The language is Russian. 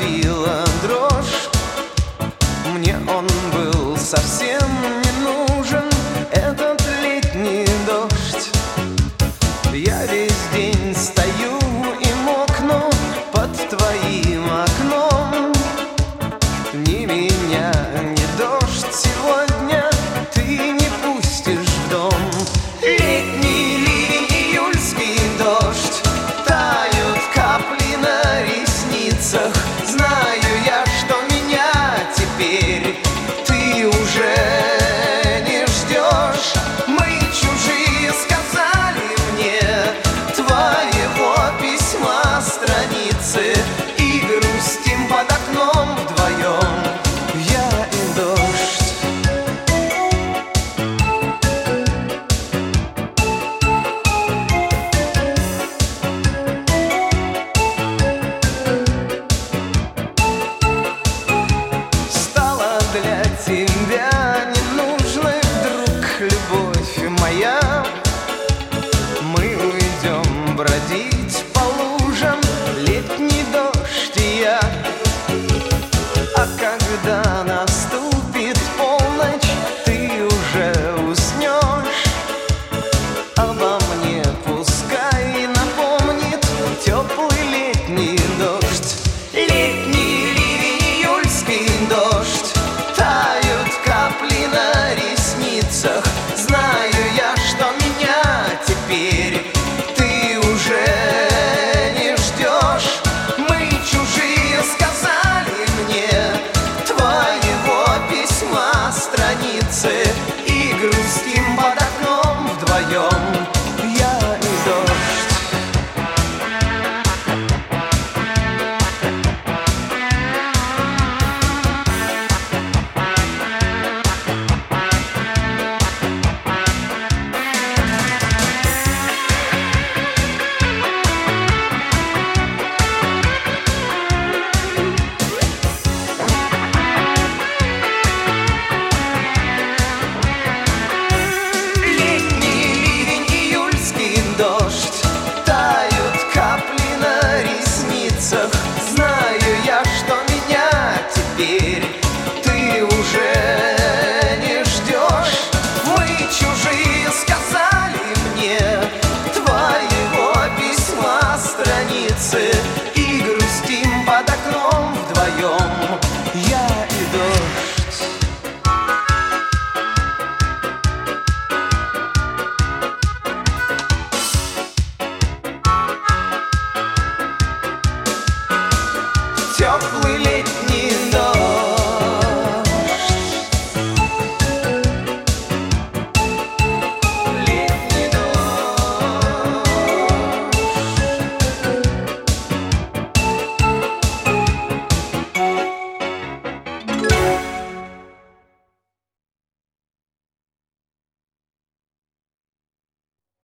охватила дрожь. Мне он был совсем не нужен, этот летний дождь. Я весь день стою и мокну под твоим окном. Ни меня, ни дождь сегодня ты не пустишь в дом. Летний ливень, июльский дождь, тают капли на ресницах. Знаю я, что меня теперь ты уже не ждешь. Мы чужие, сказали мне, твоего письма страницы, и грустим под окном вдвоем, я и дождь. Стала для тебя ненужной вдруг любовь моя. Мы уйдем бродить по лужам, летний дождь и я. А когда наступит полночь, ты уже уснешь. Обо мне пускай напомнит теплый летний дождь. Летний ливень, июльский дождь, тают капли на ресницах. Знаю я, что меня теперь